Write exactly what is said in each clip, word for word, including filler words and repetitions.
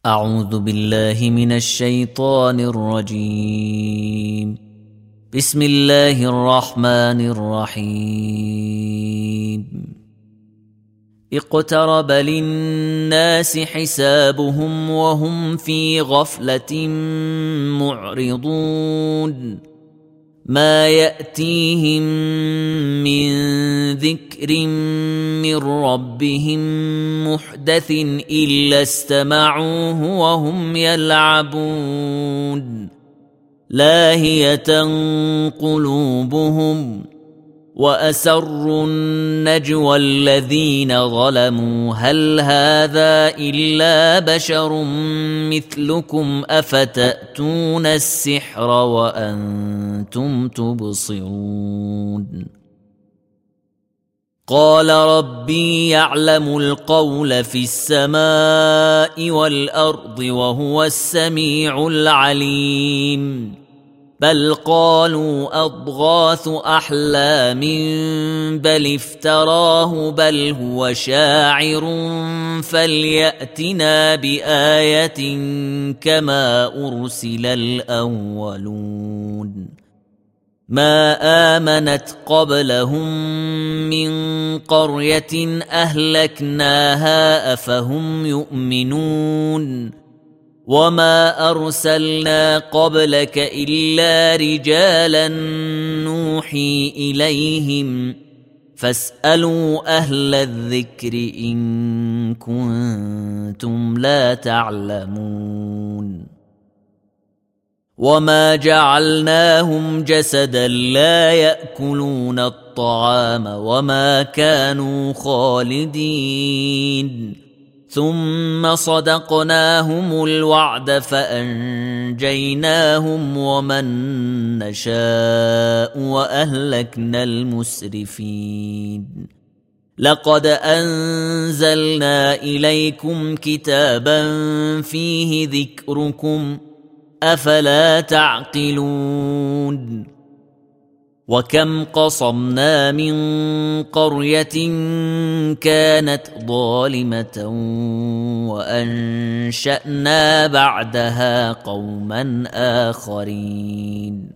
أعوذ بالله من الشيطان الرجيم. بسم الله الرحمن الرحيم. اقترب للناس حسابهم وهم في غفلة معرضون. ما يأتيهم من ذكر من ربهم محدث إلا استمعوه وهم يلعبون. لاهية قلوبهم وأسروا النجوى الذين ظلموا هل هذا إلا بشر مثلكم أفتأتون السحر وأنتم تبصرون. قال ربي يعلم القول في السماء والأرض وهو السميع العليم. بل قالوا أضغاث أحلام بل افتراه بل هو شاعر فليأتنا بآية كما أرسل الأولون. ما آمنت قبلهم من قرية أهلكناها أفهم يؤمنون. وما أرسلنا قبلك إلا رجالا نوحي إليهم فاسألوا أهل الذكر إن كنتم لا تعلمون. وما جعلناهم جسدا لا يأكلون الطعام وما كانوا خالدين. ثم صدقناهم الوعد فأنجيناهم ومن نشاء وأهلكنا المسرفين. لقد أنزلنا إليكم كتابا فيه ذكركم أفلا تعقلون. وكم قصمنا من قرية كانت ظالمة وأنشأنا بعدها قوما آخرين.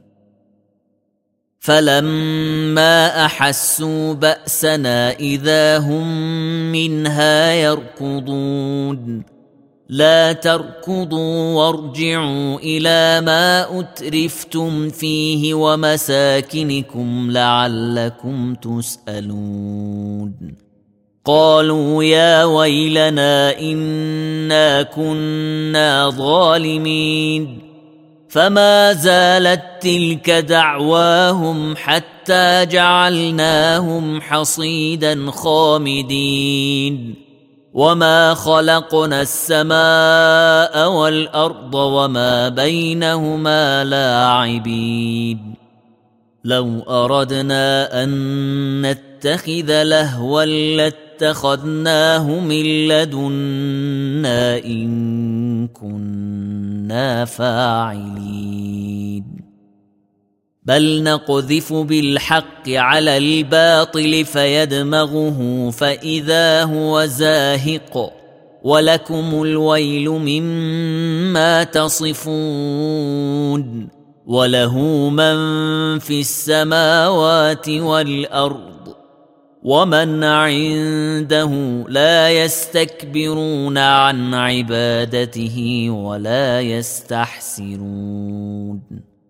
فلما أحسوا بأسنا إذا هم منها يركضون. لا تركضوا وارجعوا إلى ما أترفتم فيه ومساكنكم لعلكم تسألون. قالوا يا ويلنا إنا كنا ظالمين. فما زالت تلك دعواهم حتى جعلناهم حصيدا خامدين. وما خلقنا السماء والأرض وما بينهما لاعبين. لو أردنا أن نتخذ لهوا لاتخذناه من لدنا إن كنا فاعلين. بل نقذف بالحق على الباطل فيدمغه فإذا هو زاهق ولكم الويل مما تصفون. وله من في السماوات والأرض ومن عنده لا يستكبرون عن عبادته ولا يستحسرون.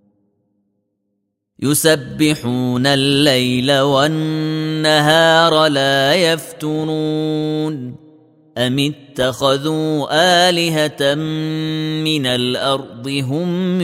يسبحون الليل والنهار لا يفترون. أم اتخذوا آلهة من الأرض هم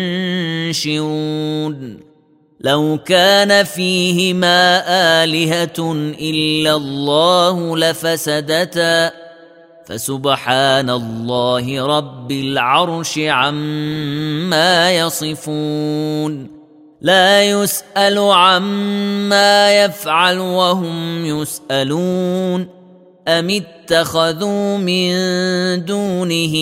ينشرون. لو كان فيهما آلهة إلا الله لفسدتا فسبحان الله رب العرش عما يصفون. لا يسأل عما يفعل وهم يسألون. أم اتخذوا من دونه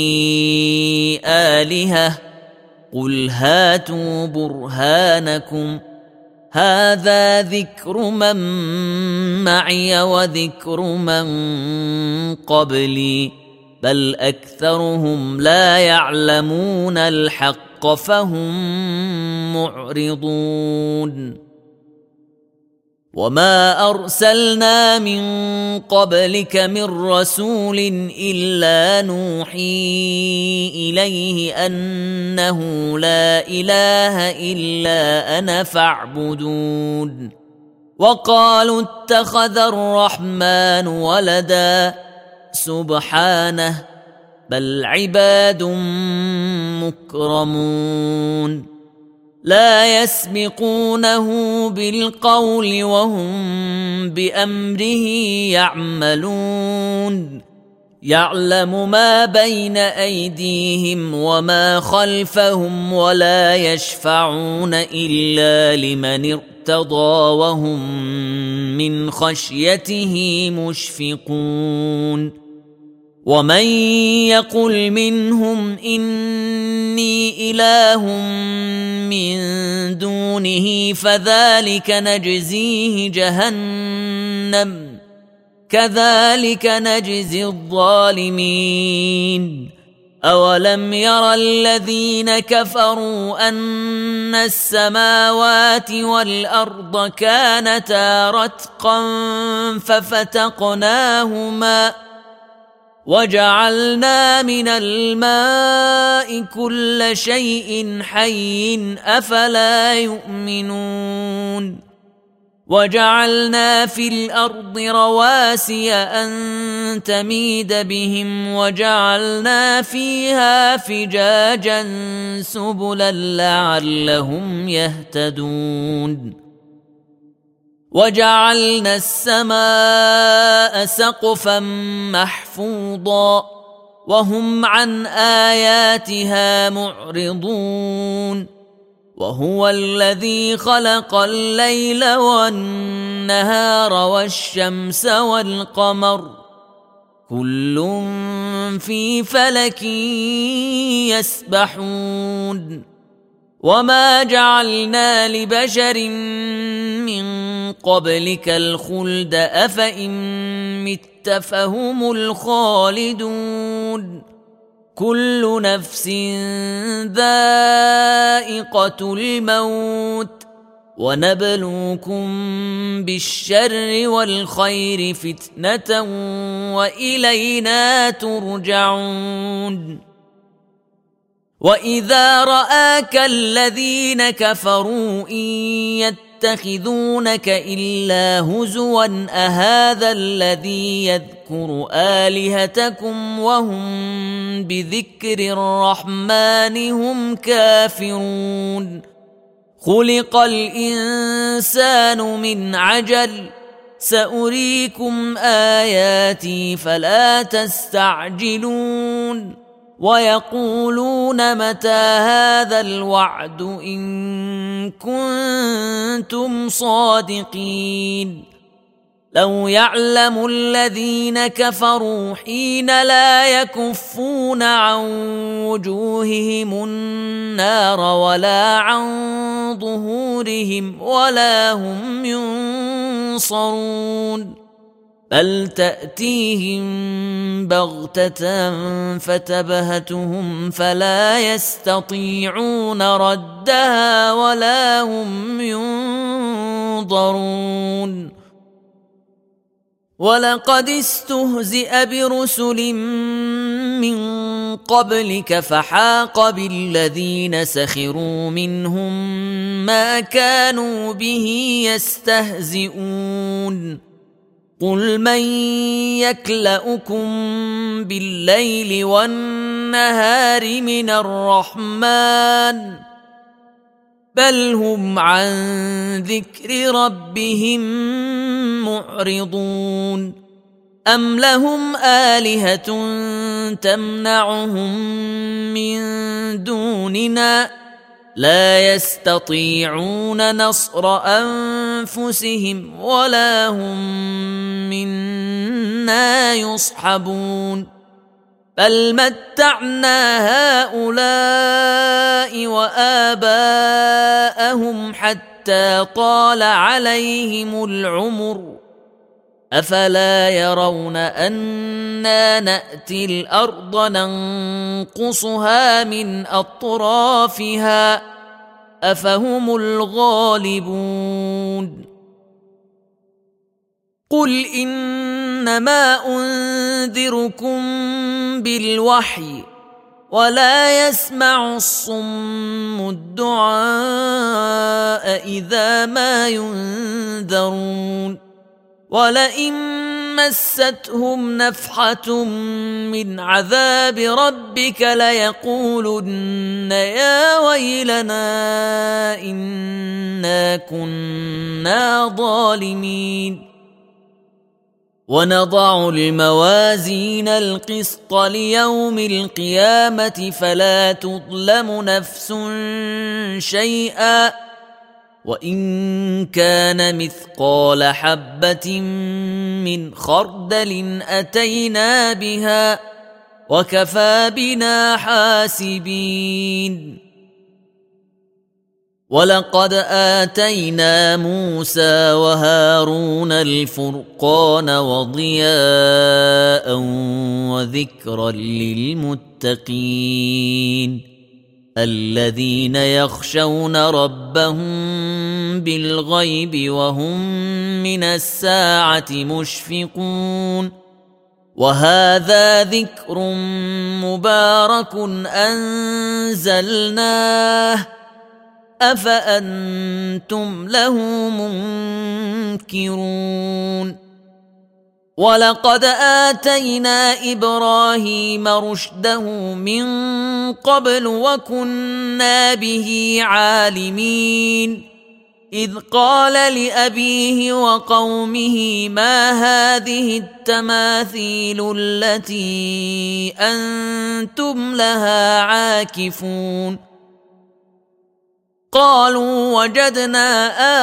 آلهة قل هاتوا برهانكم هذا ذكر من معي وذكر من قبلي بل أكثرهم لا يعلمون الحق فهم معرضون. وما أرسلنا من قبلك من رسول إلا نوحي إليه أنه لا إله إلا أنا فاعبدون. وقالوا اتخذ الرحمن ولدا سبحانه بل عباد مكرمون لا يسبقونه بالقول وهم بأمره يعملون. يعلم ما بين أيديهم وما خلفهم ولا يشفعون إلا لمن ارتضى وهم من خشيته مشفقون. ومن يقل منهم إني إله من دونه فذلك نجزيه جهنم كذلك نجزي الظالمين. أولم ير الذين كفروا أن السماوات والأرض كانتا رتقا ففتقناهما وجعلنا من الماء كل شيء حي أفلا يؤمنون. وجعلنا في الأرض رواسي أن تميد بهم وجعلنا فيها فجاجا سبلا لعلهم يهتدون. وجعلنا السماء سقفا محفوظا وهم عن آياتها معرضون. وهو الذي خلق الليل والنهار والشمس والقمر كل في فلك يسبحون. وما جعلنا لبشر من قبلك الخلد أفإن مت فهم الخالدون. كل نفس ذائقة الموت ونبلوكم بالشر والخير فتنة وإلينا ترجعون. وإذا رآك الذين كفروا إن يتخذونك إلا هزوا أهذا الذي يذكر آلهتكم وهم بذكر الرحمن هم كافرون. خلق الإنسان من عجل سأريكم آياتي فلا تستعجلون. ويقولون متى هذا الوعد إن كنتم صادقين. لو يعلم الذين كفروا حين لا يكفون عن وجوههم النار ولا عن ظهورهم ولا هم ينصرون بل تأتيهم بغتة فتبهتهم فلا يستطيعون ردها ولا هم ينظرون. ولقد استهزئ برسل من قبلك فحاق بالذين سخروا منهم ما كانوا به يستهزئون. قل من يكلؤكم بالليل والنهار من الرحمن بل هم عن ذكر ربهم معرضون. أم لهم آلهة تمنعهم من دوننا لا يستطيعون نصر أنفسهم ولا هم منا يصحبون. بل متعنا هؤلاء وآباءهم حتى طال عليهم العمر أفلا يرون أنا نأتي الأرض ننقصها من أطرافها أفهم الغالبون قل إنما أنذركم بالوحي ولا يسمع الصم الدعاء إذا ما ينذرون ولئن مستهم نفحة من عذاب ربك ليقولن يا ويلنا إنا كنا ظالمين ونضع الموازين القسط ليوم القيامة فلا تظلم نفس شيئا وإن كان مثقال حبة من خردل أتينا بها وكفى بنا حاسبين ولقد آتينا موسى وهارون الفرقان وضياء وذكرا للمتقين الذين يخشون ربهم بالغيب وهم من الساعة مشفقون وهذا ذكر مبارك أنزلناه أفأنتم له منكرون ولقد آتينا إبراهيم رشده من قبل وكنا به عالمين إذ قال لأبيه وقومه ما هذه التماثيل التي أنتم لها عاكفون قالوا وجدنا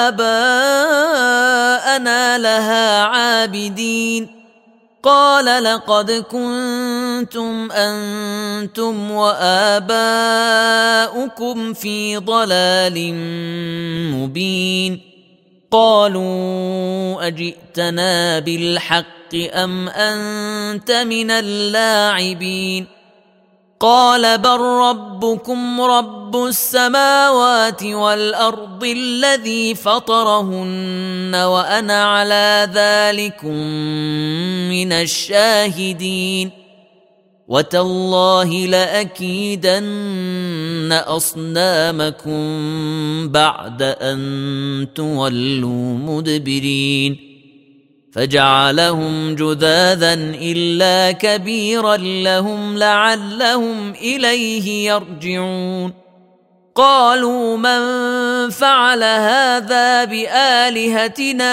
آباءنا لها عابدين قال لقد كنتم أنتم وآباؤكم في ضلال مبين قالوا أجئتنا بالحق أم أنت من اللاعبين قال بل ربكم رب السماوات والأرض الذي فطرهن وأنا على ذلكم من الشاهدين وتالله لأكيدن أصنامكم بعد أن تولوا مدبرين فجعلهم جذاذا إلا كبيرا لهم لعلهم إليه يرجعون قالوا من فعل هذا بآلهتنا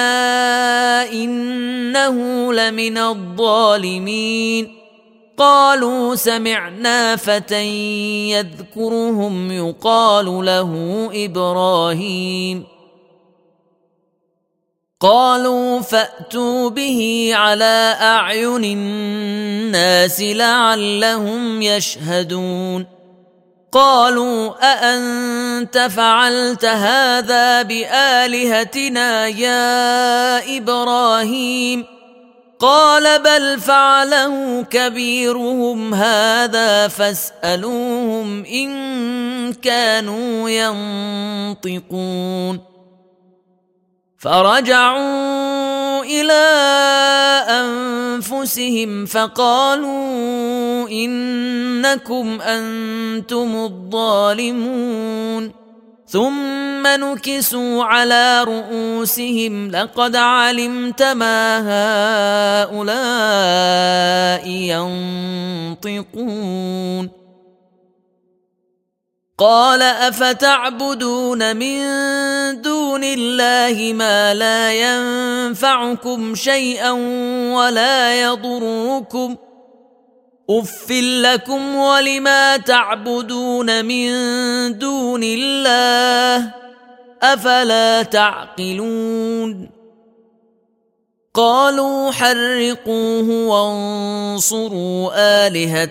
إنه لمن الظالمين قالوا سمعنا فتى يذكرهم يقال له إبراهيم قالوا فأتوا به على أعين الناس لعلهم يشهدون قالوا أأنت فعلت هذا بآلهتنا يا إبراهيم قال بل فعله كبيرهم هذا فاسألوهم إن كانوا ينطقون فرجعوا إلى أنفسهم فقالوا إنكم أنتم الظالمون ثم نكسوا على رؤوسهم لقد علمت ما هؤلاء ينطقون قال أفتعبدون من دون الله ما لا ينفعكم شيئا ولا يضركم أف لكم ولما تعبدون من دون الله أفلا تعقلون قالوا حرقوه وانصروا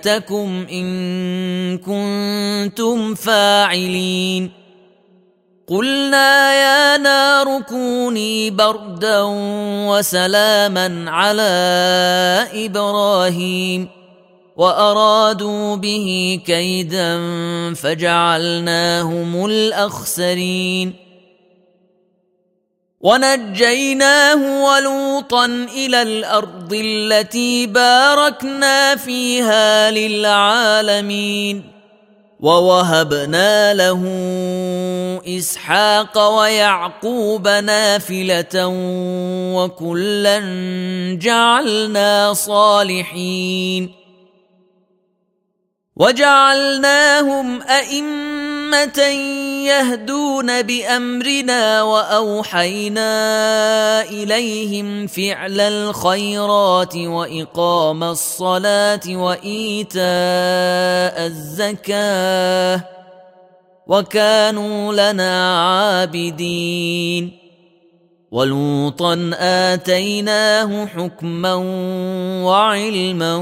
آلهتكم إن كنتم فاعلين قلنا يا نار كوني بردا وسلاما على إبراهيم وأرادوا به كيدا فجعلناهم الأخسرين ونجيناه ولوطا إلى الأرض التي باركنا فيها للعالمين ووهبنا له إسحاق ويعقوب نافلة وكلا جعلنا صالحين وجعلناهم أئمة يهدون بأمرنا وأوحينا إليهم فعل الخيرات وإقام الصلاة وإيتاء الزكاة وكانوا لنا عابدين ولوطا آتيناه حكما وعلما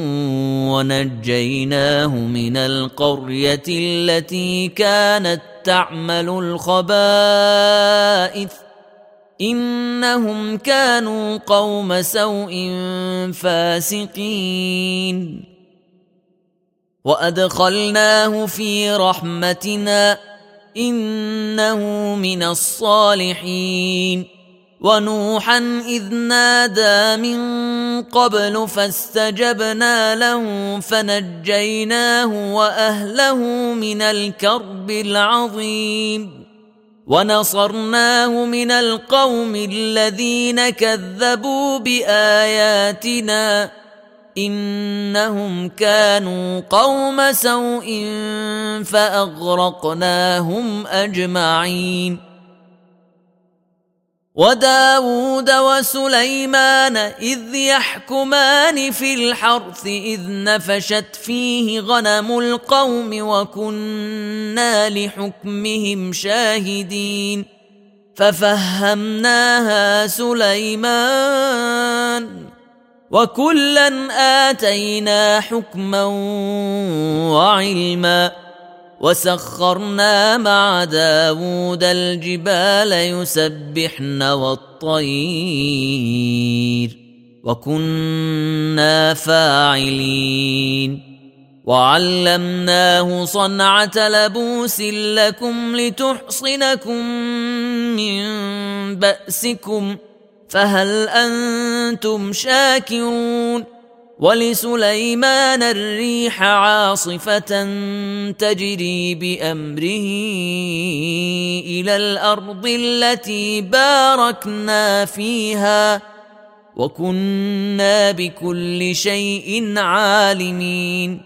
ونجيناه من القرية التي كانت تعمل الخبائث إنهم كانوا قوم سوء فاسقين وأدخلناه في رحمتنا إنه من الصالحين ونوحا إذ نادى من قبل فاستجبنا له فنجيناه وأهله من الكرب العظيم ونصرناه من القوم الذين كذبوا بآياتنا إنهم كانوا قوم سوء فأغرقناهم أجمعين وداود وسليمان إذ يحكمان في الحرث إذ نفشت فيه غنم القوم وكنا لحكمهم شاهدين ففهمناها سليمان وكلا آتينا حكما وعلما وسخرنا مع داود الجبال يسبحن والطير وكنا فاعلين وعلمناه صنعة لبوس لكم لتحصنكم من بأسكم فهل أنتم شاكرون ولسليمان الريح عاصفة تجري بأمره إلى الأرض التي باركنا فيها وكنا بكل شيء عالمين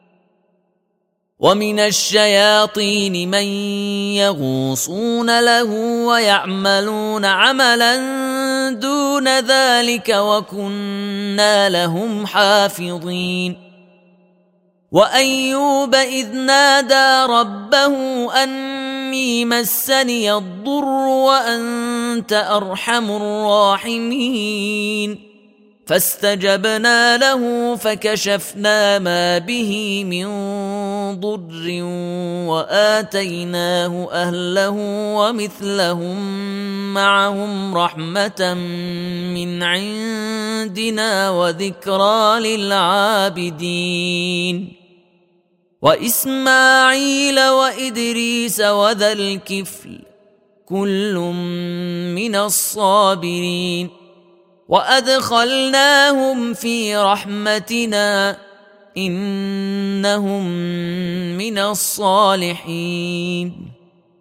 ومن الشياطين من يغوصون له ويعملون عملا دون ذلك وكنا لهم حافظين وأيوب إذ نادى ربه أني مسني الضر وأنت أرحم الراحمين فاستجبنا له فكشفنا ما به من ضر وآتيناه أهله ومثلهم معهم رحمة من عندنا وذكرى للعابدين وإسماعيل وإدريس وذا الكفل كل من الصابرين وأدخلناهم في رحمتنا إنهم من الصالحين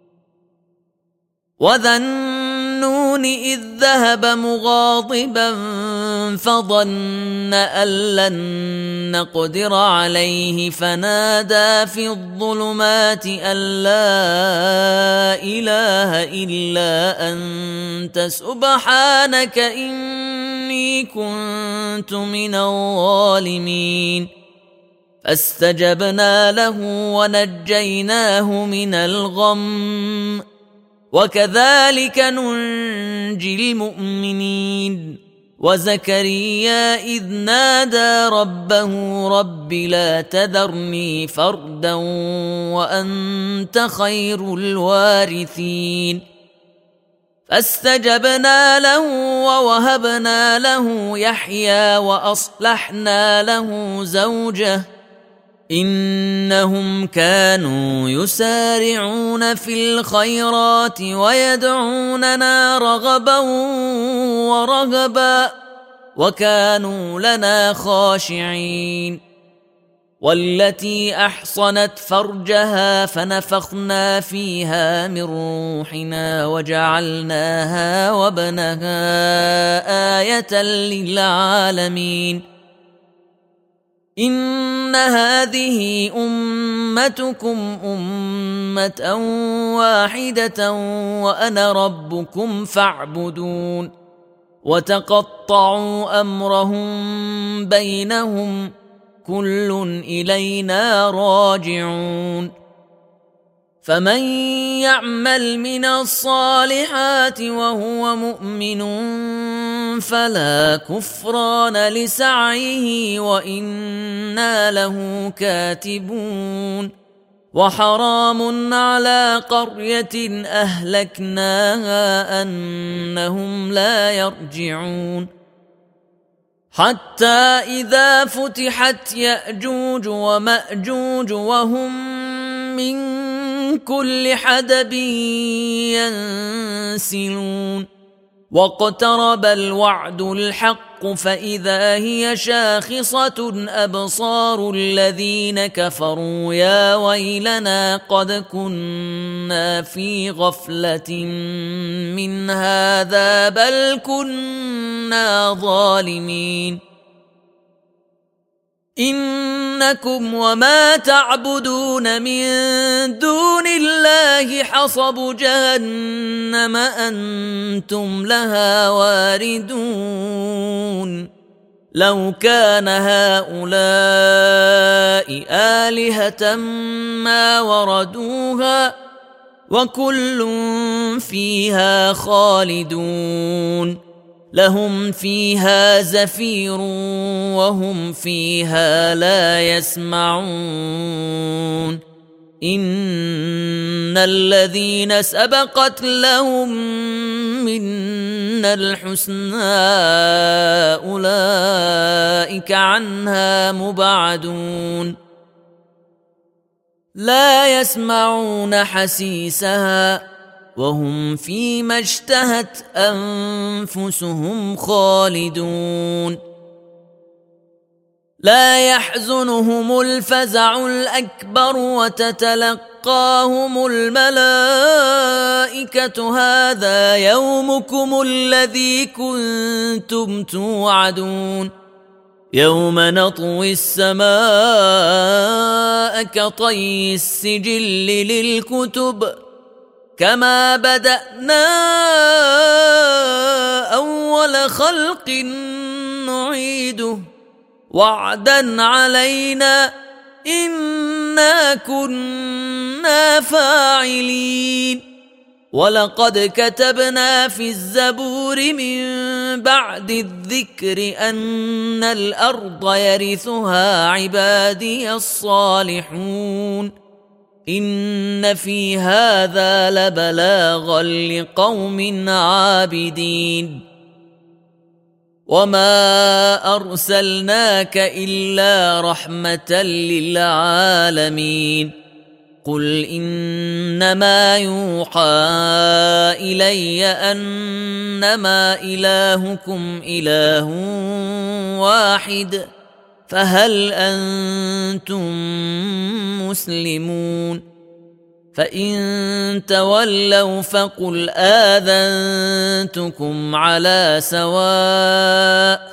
وذا النون إذ ذهب مغاضبا فظن أن لن نقدر عليه فنادى في الظلمات أن لا إله إلا أنت سبحانك إني كنت من الظالمين فاستجبنا له ونجيناه من الغم وكذلك ننجي المؤمنين وزكريا إذ نادى ربه رب لا تذرني فردا وأنت خير الوارثين فاستجبنا له ووهبنا له يحيى وأصلحنا له زوجه إنهم كانوا يسارعون في الخيرات ويدعوننا رغبا ورهبا وكانوا لنا خاشعين والتي أحصنت فرجها فنفخنا فيها من روحنا وجعلناها وابنها آية للعالمين إن هذه أمتكم أمة واحدة وأنا ربكم فاعبدون وتقطعوا أمرهم بينهم كل إلينا راجعون فمن يعمل من الصالحات وهو مؤمن فلا كفران لسعيه وإنا له كاتبون وحرام على قرية أهلكناها أنهم لا يرجعون حتى إذا فتحت يأجوج ومأجوج وهم من كل حدب ينسلون واقترب الوعد الحق فإذا هي شاخصة أبصار الذين كفروا يا ويلنا قد كنا في غفلة من هذا بل كنا ظالمين إنكم وما تعبدون من دون الله حصب جهنم أنتم لها واردون لو كان هؤلاء آلهة ما وردوها وكل فيها خالدون لهم فيها زفير وهم فيها لا يسمعون إن الذين سبقت لهم منا الحسنى أولئك عنها مبعدون لا يسمعون حسيسها وهم فيما اشتهت أنفسهم خالدون لا يحزنهم الفزع الأكبر وتتلقاهم الملائكة هذا يومكم الذي كنتم توعدون يوم نطوي السماء كطي السجل للكتب كما بدأنا أول خلق نعيده وعدا علينا إنا كنا فاعلين ولقد كتبنا في الزبور من بعد الذكر أن الأرض يرثها عبادي الصالحون إن في هذا لبلاغا لقوم عابدين وما أرسلناك إلا رحمة للعالمين قل إنما يوحى إلي أنما إلهكم إله واحد فهل أنتم مسلمون فإن تولوا فقل آذنتكم على سواء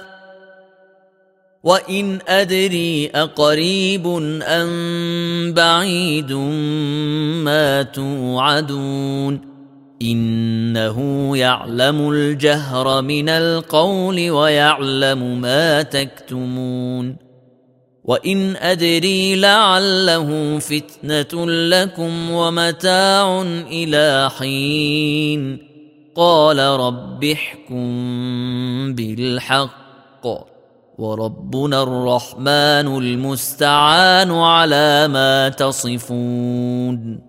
وإن أدري أقريب أم بعيد ما توعدون إنه يعلم الجهر من القول ويعلم ما تكتمون وإن أدري لعله فتنة لكم ومتاع إلى حين قال رب احكم بالحق وربنا الرحمن المستعان على ما تصفون.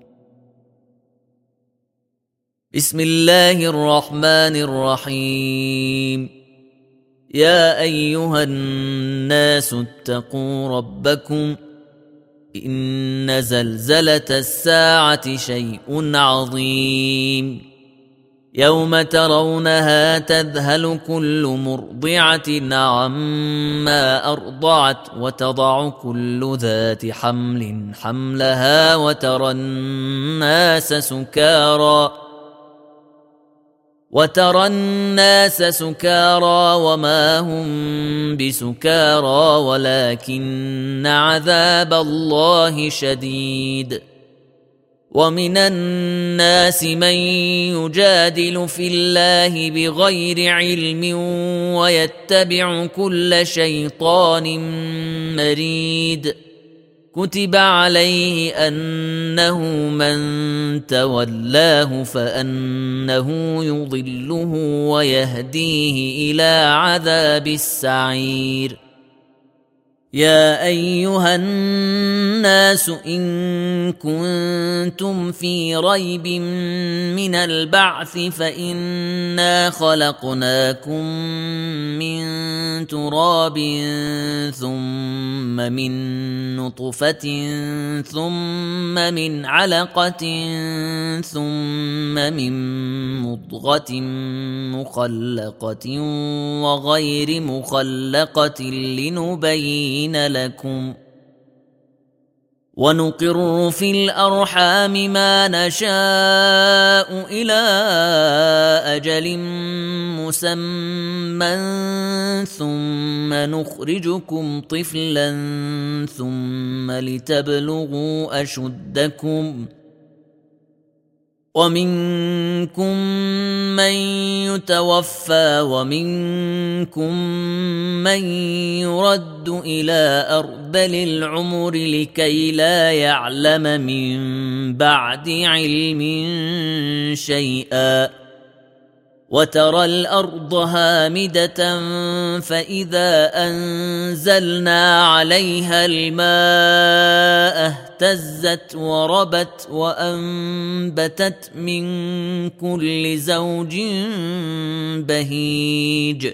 بسم الله الرحمن الرحيم. يا أيها الناس اتقوا ربكم إن زلزلة الساعة شيء عظيم يوم ترونها تذهل كل مرضعة عما أرضعت وتضع كل ذات حمل حملها وترى الناس سكارى وترى الناس سكارى وما هم بسكارى ولكن عذاب الله شديد. ومن الناس من يجادل في الله بغير علم ويتبع كل شيطان مريد. كتب عليه أنه من تولاه فأنه يضله ويهديه إلى عذاب السعير. يا أيها الناس إن كنتم في ريب من البعث فإنا خلقناكم من تراب ثم من نطفة ثم من علقة ثم من مضغة مخلقة وغير مخلقة لنبين لكم ونقر في الأرحام ما نشاء إلى أجل مسمى ثم نخرجكم طفلا ثم لتبلغوا أشدكم ومنكم من يتوفى ومنكم من يرد إلى أرذل العمر لكي لا يعلم من بعد علم شيئا. وترى الأرض هامدة فإذا أنزلنا عليها الماء اهتزت وربت وأنبتت من كل زوج بهيج.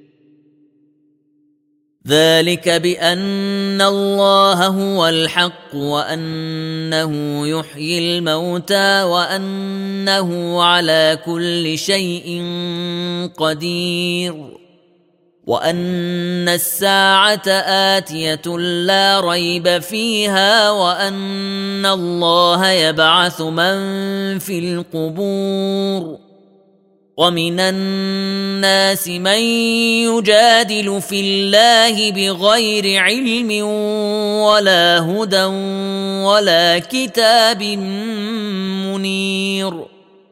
ذلك بأن الله هو الحق وأنه يحيي الموتى وأنه على كل شيء قدير وأن الساعة آتية لا ريب فيها وأن الله يبعث من في القبور. ومن الناس من يجادل في الله بغير علم ولا هدى ولا كتاب منير.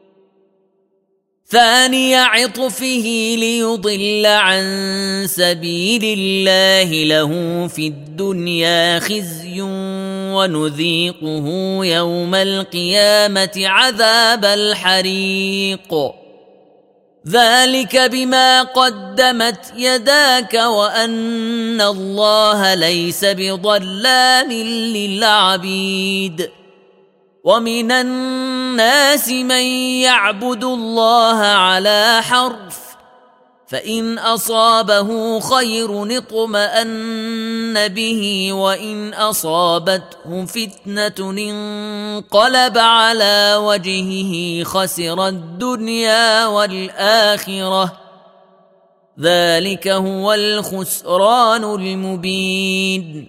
ثاني عطفه ليضل عن سبيل الله له في الدنيا خزي ونذيقه يوم القيامة عذاب الحريق. ذلك بما قدمت يداك وأن الله ليس بظلام للعبيد. ومن الناس من يعبد الله على حرف فإن أصابه خير اطمأن به وإن أصابته فتنة انقلب على وجهه خسر الدنيا والآخرة. ذلك هو الخسران المبين.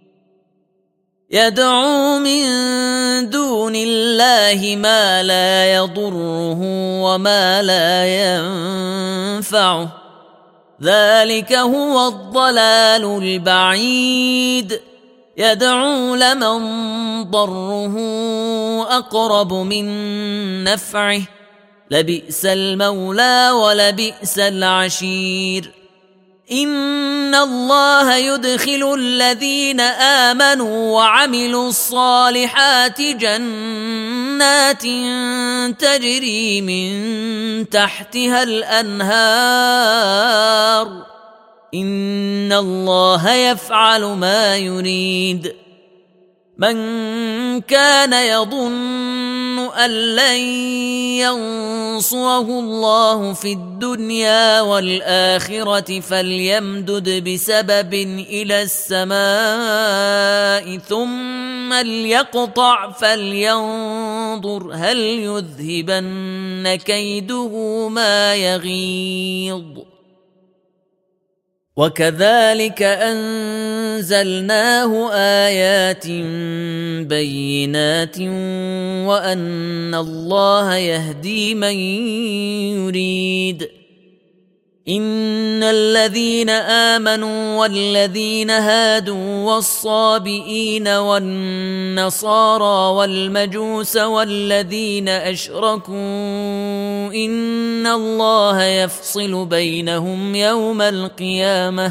يدعو من دون الله ما لا يضره وما لا ينفعه. ذلك هو الضلال البعيد. يدعو لمن ضره أقرب من نفعه لبئس المولى ولبئس العشير. إن الله يدخل الذين آمنوا وعملوا الصالحات جنات جنات تجري من تحتها الأنهار إن الله يفعل ما يريد. من كان يظن أن لن ينصره الله في الدنيا والآخرة فليمدد بسبب إلى السماء ثم ليقطع فلينظر هل يذهبن كيده ما يغيظ. وكذلك أنزلناه آيات بينات وأن الله يهدي من يريد. إن الذين آمنوا والذين هادوا والصابئين والنصارى والمجوس والذين أشركوا إن الله يفصل بينهم يوم القيامة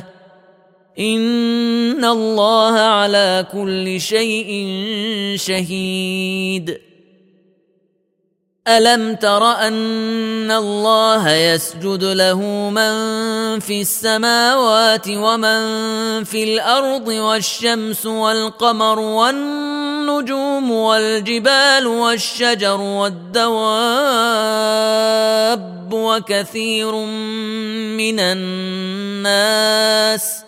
إن الله على كل شيء شهيد. ألم تر أن الله يسجد له من في السماوات ومن في الأرض والشمس والقمر والنجوم والجبال والشجر والدواب وكثير من الناس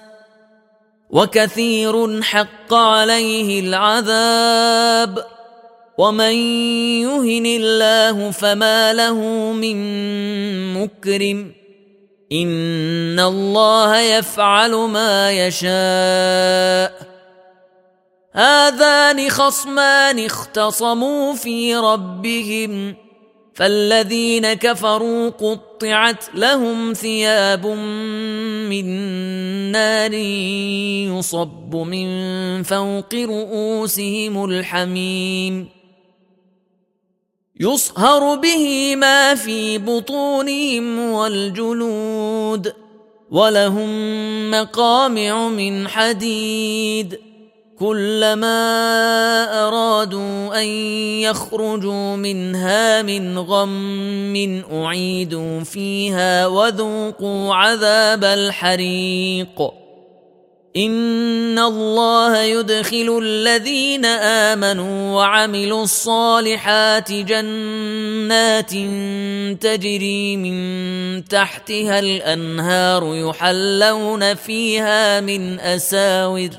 وكثير حق عليه العذاب ومن يهن الله فما له من مكرم إن الله يفعل ما يشاء. هذان خصمان اختصموا في ربهم فالذين كفروا قطعت لهم ثياب من نار يصب من فوق رؤوسهم الحميم يصهر به ما في بطونهم والجلود ولهم مقامع من حديد كلما أرادوا أن يخرجوا منها من غم أعيدوا فيها وذوقوا عذاب الحريق. إن الله يدخل الذين آمنوا وعملوا الصالحات جنات تجري من تحتها الأنهار يحلون فيها من أساور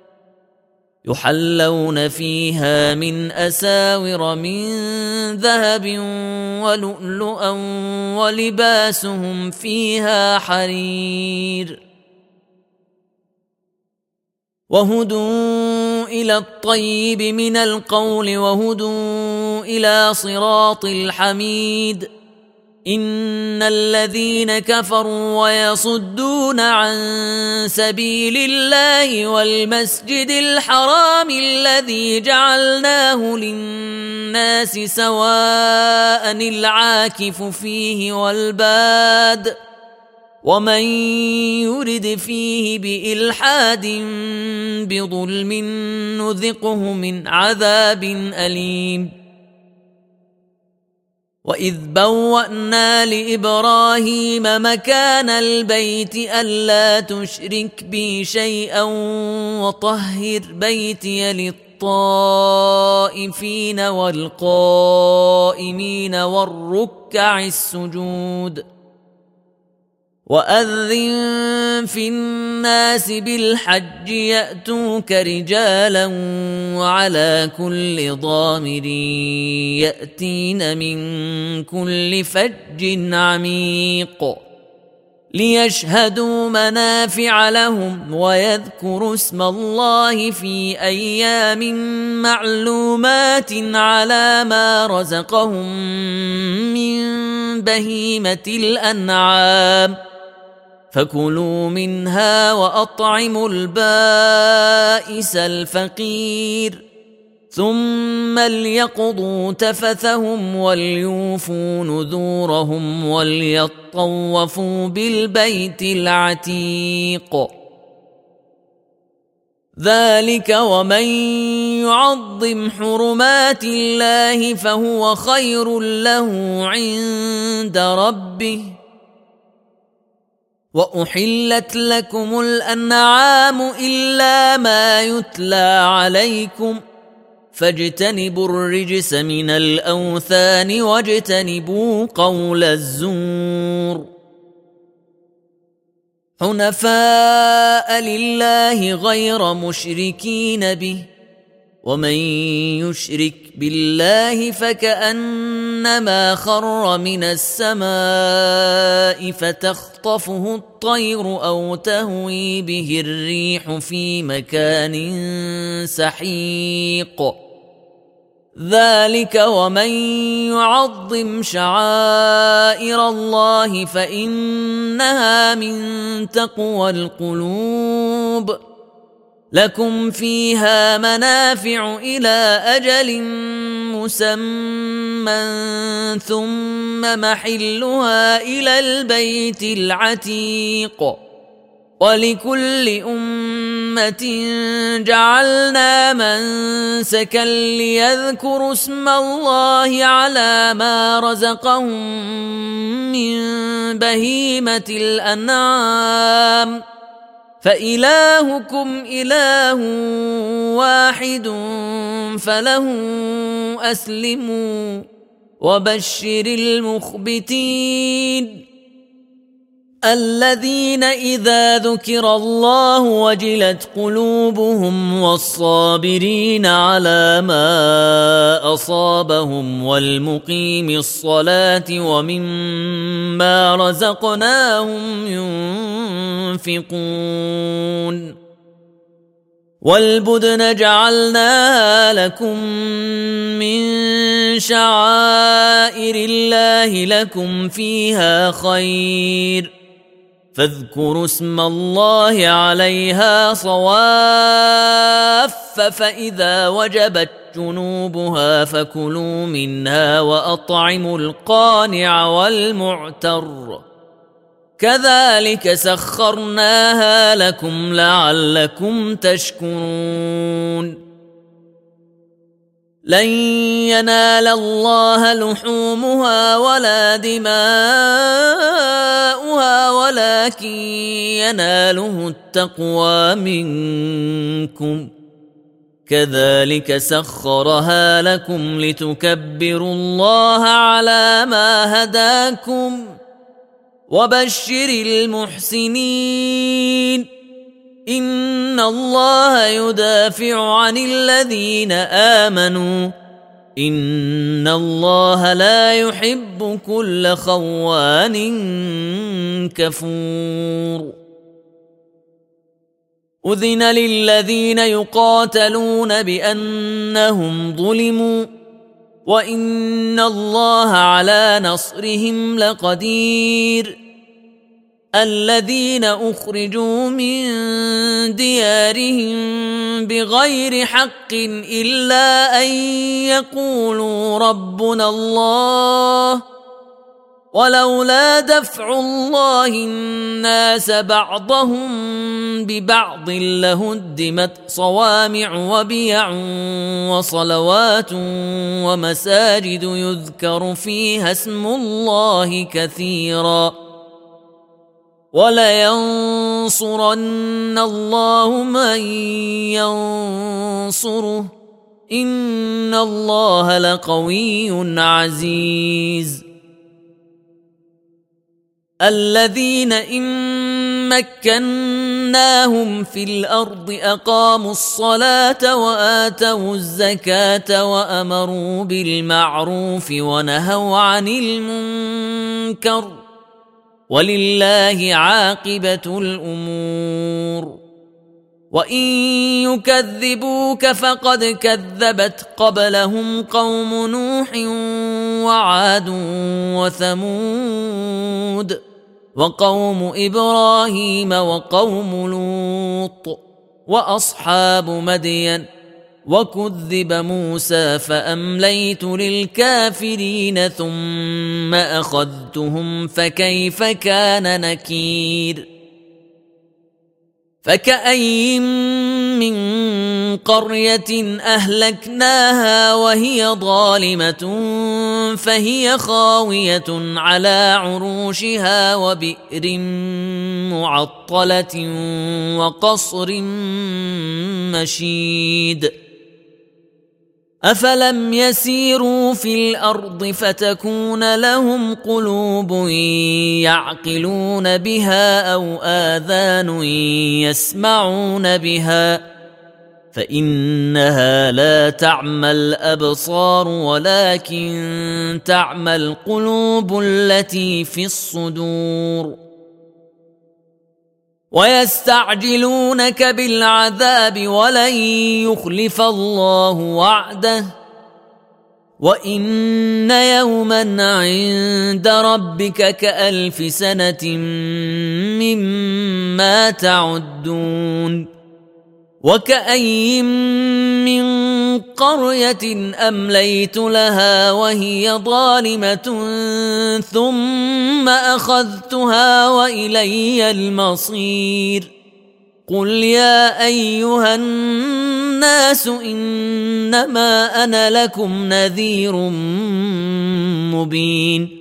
يحلون فيها من أساور من ذهب ولؤلؤا ولباسهم فيها حرير. وهدوا إلى الطيب من القول وهدوا إلى صراط الحميد. إن الذين كفروا ويصدون عن سبيل الله والمسجد الحرام الذي جعلناه للناس سواء العاكف فيه والباد ومن يرد فيه بإلحاد بظلم نذقه من عذاب أليم. وإذ بوأنا لإبراهيم مكان البيت ألا تشرك بي شيئا وطهر بيتي للطائفين والقائمين والركع السجود. وأذن في الناس بالحج يأتوك رجالا وعلى كل ضامر يأتين من كل فج عميق ليشهدوا منافع لهم ويذكروا اسم الله في أيام معلومات على ما رزقهم من بهيمة الأنعام فكلوا منها وأطعموا البائس الفقير ثم ليقضوا تفثهم وليوفوا نذورهم وليطوفوا بالبيت العتيق. ذلك ومن يعظم حرمات الله فهو خير له عند ربه. وأحلت لكم الأنعام إلا ما يتلى عليكم فاجتنبوا الرجس من الأوثان واجتنبوا قول الزور. حنفاء لله غير مشركين به ومن يشرك بالله فكأنما خر من السماء فتخطفه الطير أو تهوي به الريح في مكان سحيق. ذلك ومن يعظم شعائر الله فإنها من تقوى القلوب. لكم فيها منافع إلى أجل مسمى ثم محلها إلى البيت العتيق. ولكل أمة جعلنا منسكا ليذكروا اسم الله على ما رزقهم من بهيمة الأنعام فإلهكم إله واحد فله أسلموا وبشر المخبتين الذين إذا ذكر الله وجلت قلوبهم والصابرين على ما أصابهم والمقيم الصلاة ومما رزقناهم ينفقون. والبدن جعلناها لكم من شعائر الله لكم فيها خير فاذكروا اسم الله عليها صواف فإذا وجبت جنوبها فكلوا منها وأطعموا القانع والمعتر كذلك سخرناها لكم لعلكم تشكرون. لن ينال الله لحومها ولا دماؤها ولكن يناله التقوى منكم كذلك سخرها لكم لتكبروا الله على ما هداكم وبشر المحسنين إن الله يدافع عن الذين آمنوا إن الله لا يحب كل خوان كفور. أذن للذين يقاتلون بأنهم ظلموا وإن الله على نصرهم لقدير. الذين أخرجوا من ديارهم بغير حق إلا أن يقولوا ربنا الله ولولا دفع الله الناس بعضهم ببعض لهدمت صوامع وبيع وصلوات ومساجد يذكر فيها اسم الله كثيرا ولينصرن الله من ينصره إن الله لقوي عزيز. الذين إن مكناهم في الأرض أقاموا الصلاة وآتوا الزكاة وأمروا بالمعروف ونهوا عن المنكر ولله عاقبة الأمور. وإن يكذبوك فقد كذبت قبلهم قوم نوح وعاد وثمود وقوم إبراهيم وقوم لوط وأصحاب مدين وكذب موسى فأمليت للكافرين ثم أخذتهم فكيف كان نكير. فكأين من قرية أهلكناها وهي ظالمة فهي خاوية على عروشها وبئر معطلة وقصر مشيد أفلم يسيروا في الأرض فتكون لهم قلوب يعقلون بها أو آذان يسمعون بها فإنها لا تعمى الأبصار ولكن تعمى القلوب التي في الصدور ويستعجلونك بالعذاب ولن يخلف الله وعده وإن يوما عند ربك كألف سنة مما تعدون وكأين من قرية أمليت لها وهي ظالمة ثم أخذتها وإلي المصير قل يا أيها الناس إنما أنا لكم نذير مبين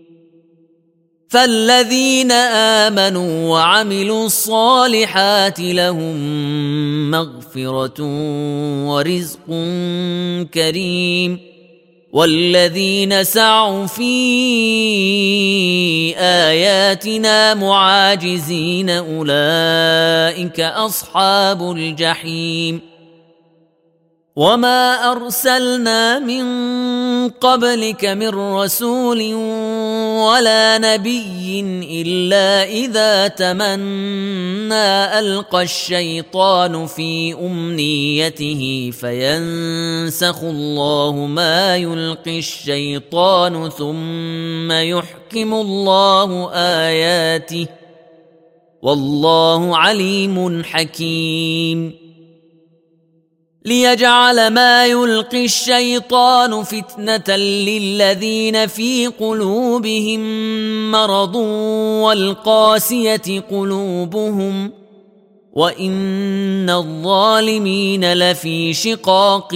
فالذين آمنوا وعملوا الصالحات لهم مغفرة ورزق كريم والذين سعوا في آياتنا معاجزين أولئك أصحاب الجحيم وما أرسلنا من قبلك من رسول ولا نبي إلا إذا تمنى ألقى الشيطان في أمنيته فينسخ الله ما يلقي الشيطان ثم يحكم الله آياته والله عليم حكيم ليجعل ما يلقي الشيطان فتنة للذين في قلوبهم مرض والقاسية قلوبهم وإن الظالمين لفي شقاق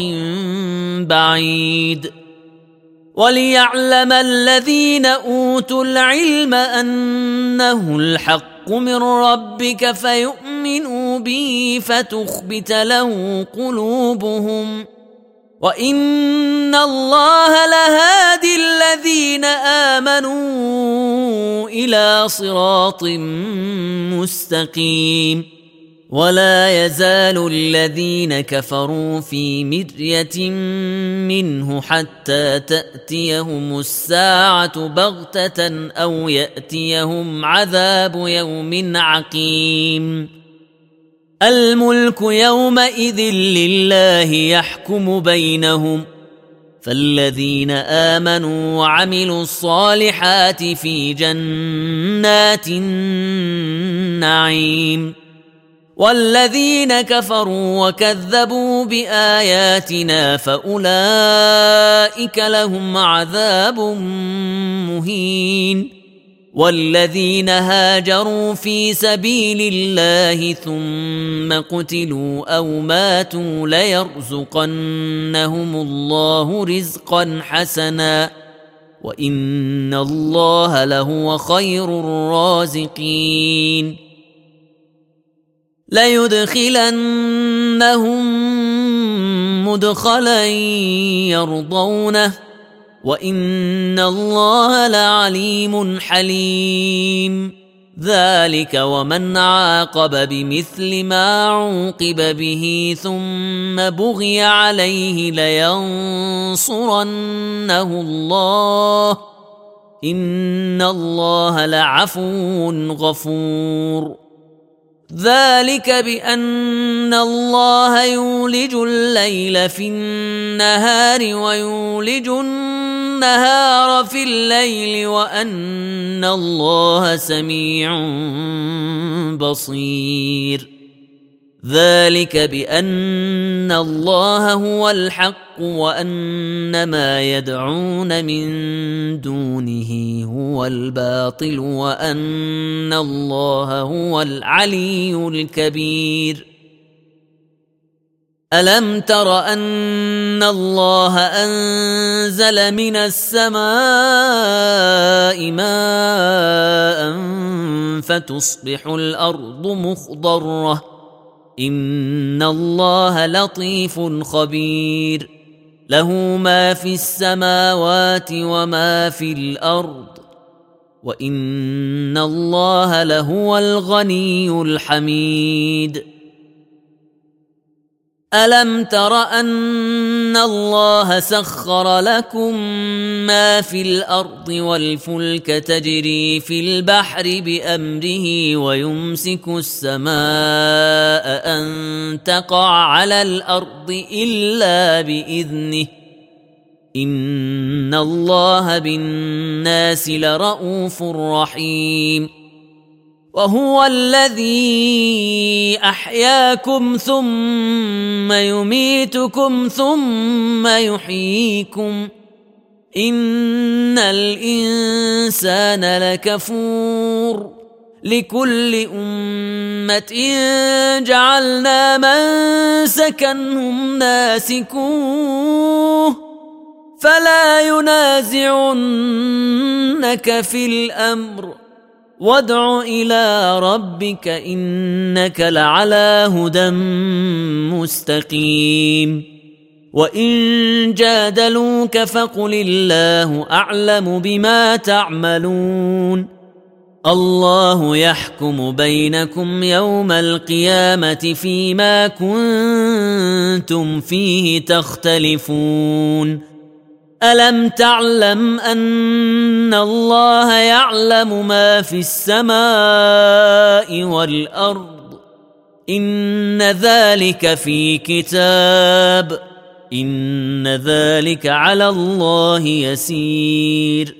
بعيد وليعلم الذين أوتوا العلم أنه الحق من ربك فيؤمنوا به فتخبت له قلوبهم وإن الله لهادي الذين آمنوا إلى صراط مستقيم ولا يزال الذين كفروا في مرية منه حتى تأتيهم الساعة بغتة أو يأتيهم عذاب يوم عقيم الملك يومئذ لله يحكم بينهم فالذين آمنوا وعملوا الصالحات في جنات النعيم والذين كفروا وكذبوا بآياتنا فأولئك لهم عذاب مهين والذين هاجروا في سبيل الله ثم قتلوا أو ماتوا ليرزقنهم الله رزقا حسنا وإن الله لهو خير الرازقين ليدخلنهم مدخلا يرضونه وإن الله لعليم حليم ذلك ومن عاقب بمثل ما عوقب به ثم بغي عليه لينصرنه الله إن الله لعفو غفور ذلك بأن الله يولج الليل في النهار ويولج النهار في الليل وأن الله سميع بصير ذلك بأن الله هو الحق وأن ما يدعون من دونه هو الباطل وأن الله هو العلي الكبير. ألم تر أن الله أنزل من السماء ماء فتصبح الأرض مخضرة إن الله لطيف خبير له ما في السماوات وما في الأرض وإن الله لهو الغني الحميد. ألم تر أن الله سخر لكم ما في الأرض والفلك تجري في البحر بأمره ويمسك السماء أن تقع على الأرض إلا بإذنه إن الله بالناس لرءوف رحيم. وهو الذي أحياكم ثم يميتكم ثم يحييكم إن الإنسان لكفور لكل أمة جعلنا منسكا هم ناسكوه فلا ينازعنك في الأمر وادع إلى ربك إنك لعلى هدى مستقيم. وإن جادلوك فقل الله أعلم بما تعملون الله يحكم بينكم يوم القيامة فيما كنتم فيه تختلفون. ألم تعلم أن الله يعلم ما في السماء والأرض إن ذلك في كتاب إن ذلك على الله يسير.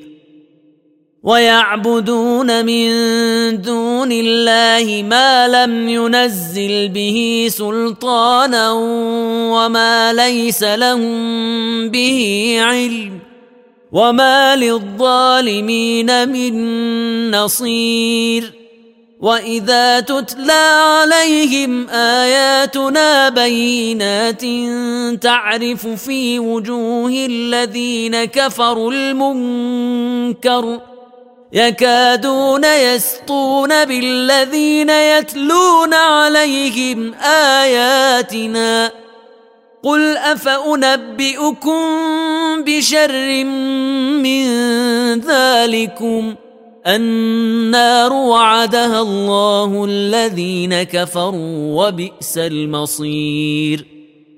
ويعبدون من دون الله ما لم ينزل به سلطانا وما ليس لهم به علم وما للظالمين من نصير. وإذا تتلى عليهم آياتنا بينات تعرف في وجوه الذين كفروا المنكر يكادون يسطون بالذين يتلون عليهم آياتنا قل أفأنبئكم بشر من ذلكم النار وعدها الله الذين كفروا وبئس المصير.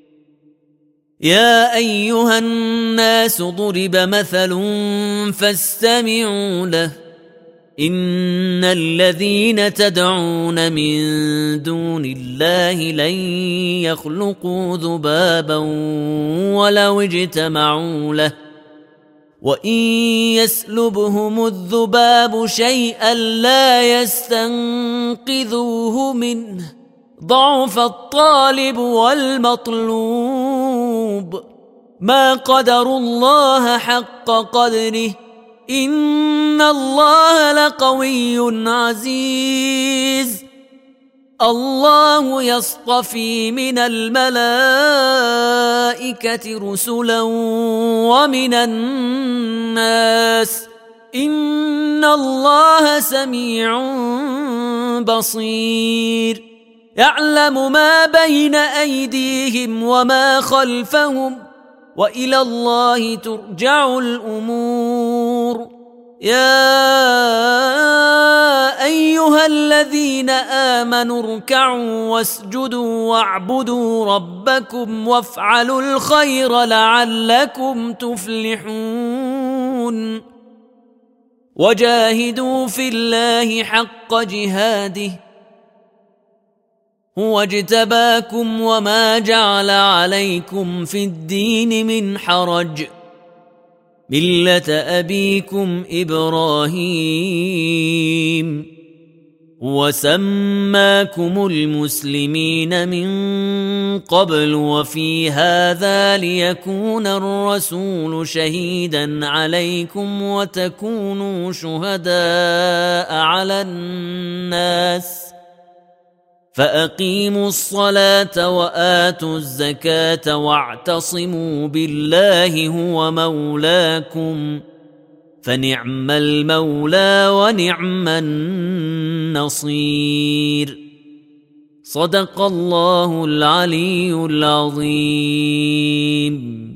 يا أيها الناس ضرب مثل فاستمعوا له إن الذين تدعون من دون الله لن يخلقوا ذبابا ولو اجتمعوا له وإن يسلبهم الذباب شيئا لا يستنقذوه منه ضعف الطالب والمطلوب ما قدروا الله حق قدره إن الله لقوي عزيز. الله يصطفي من الملائكة رسلا ومن الناس إن الله سميع بصير يعلم ما بين أيديهم وما خلفهم وإلى الله ترجع الأمور. يا أيها الذين آمنوا اركعوا واسجدوا واعبدوا ربكم وافعلوا الخير لعلكم تفلحون. وجاهدوا في الله حق جهاده هو اجتباكم وما جعل عليكم في الدين من حرج ملة أبيكم إبراهيم وسماكم المسلمين من قبل وفي هذا ليكون الرسول شهيدا عليكم وتكونوا شهداء على الناس فأقيموا الصلاة وآتوا الزكاة واعتصموا بالله هو مولاكم فنعم المولى ونعم النصير. صدق الله العلي العظيم.